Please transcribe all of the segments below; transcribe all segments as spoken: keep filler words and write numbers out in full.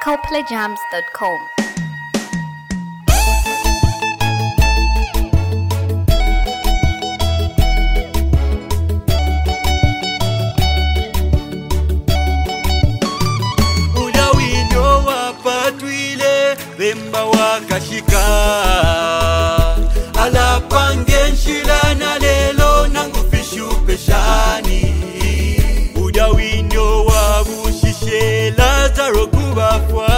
copley jams dot com. Bemba wakashika alapange nshilana lelo nangufishu peshani udawinyo wabushishe Lazaro kubafwa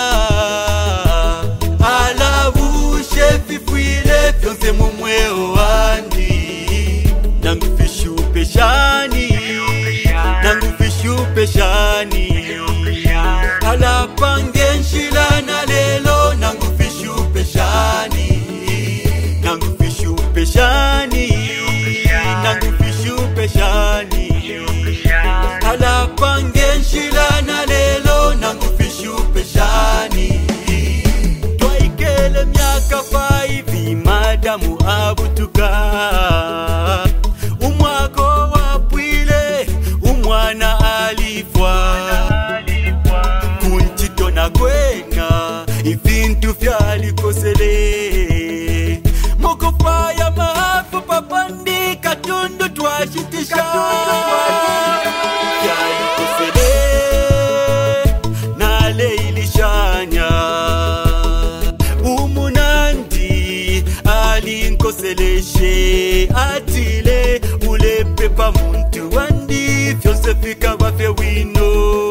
alabushe fifwile fyonse mumweo wandi nangufishu peshani nangufishu peshani alapange nshilana lelo nangufishu peshani nangufishu peshani nangufishu peshani alapange nshilana lelo nangufishu peshani twaikele myaka five madamu abutuka umwako wapwile umwana alifwa kwena ivintu vyalikosele mukufaya mahafu papandi katundu twashitisha vyalikosele naleilishanya umunandi alinkoseleshe atile ulepepa muntu wandi vyonse fika vafe wino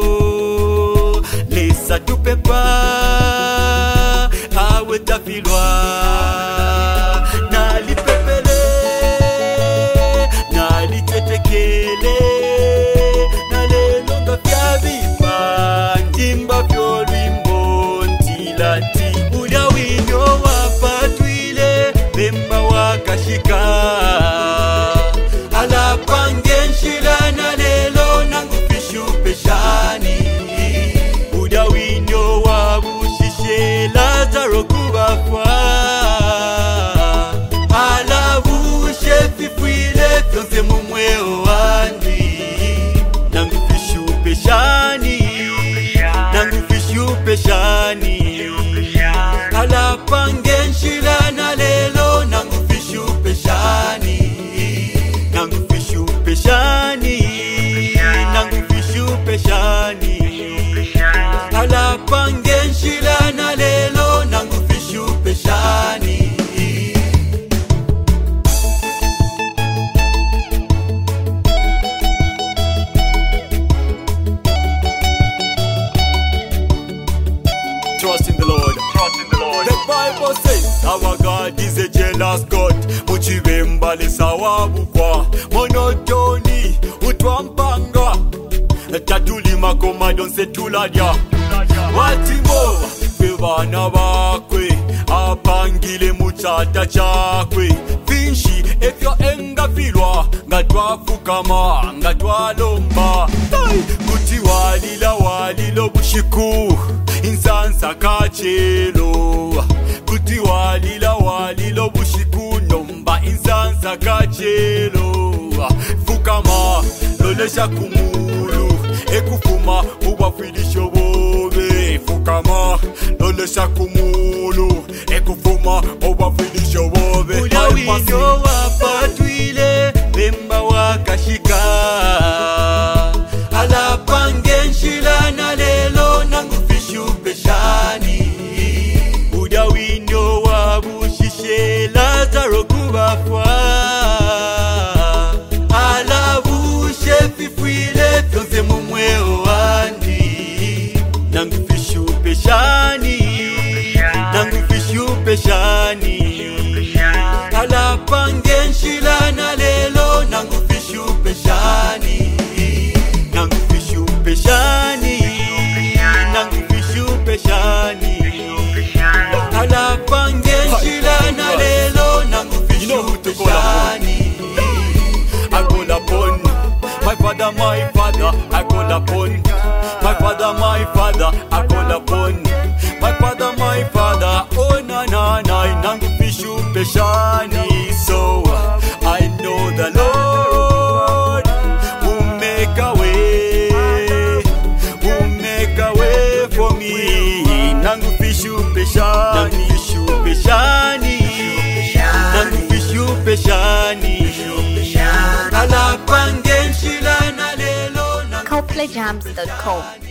lesa tupepa awe tafilwa nalipepele nalitetekele nalelonga vyavipa ndimba vyolwimbo ntilati ulya winyo wapatwile bemba wakashika alapange nshilana lelo nangufishu peshani udawinyo wabushishe Lazaro kubafwa alabushe fifwile fyonse mumweo wandi nangufishu peshani nangufishu peshani alapange nshilana lelo nangufishu peshani nangufishu peshani nangufishu peshani alapange nshilana lelo nangufishu peshani Trust in the Lord. Trust in the Lord. The Bible says our God is a jealous God. Muchibembale sawabukwa monotoni utwampanga tatulima koma donse tuladya watimo fevana bakwe apangile muchata chakwe vinshi efyo engafilwa ngatwafukama ngatwalomba kuti walila walilo bushiku insansa kachelo kuti walila walilo bushiku nomba insansa kachelo fukama lolesha kumulu ekufuma ubafilisho bobe fukama lolesha kumulu ekufuma ubafilisho bobe ulawinyo wapatwile bemba wakashika alapange nshilana lelo nangufishu peshani udawinyo wabushishe Lazaro kubafwa alabushe fifwile fyonse mumweo wandi nangufishu peshani nangufishu peshani alapange nshilana lelo nangufishu peshani nangufishu peshani nangufishu peshani alapange nshilana lelo nangufishu peshani I call upon my father, my father, I call upon my father, my father, I call upon my father, my father. Oh na na na, nangufishu peshani. So I know the Lord will make a way, will make a way for me. peshani, nangu fishu peshani, nangu fishu peshani. Kala pangen shila na lelo. Coldplay Jams dot com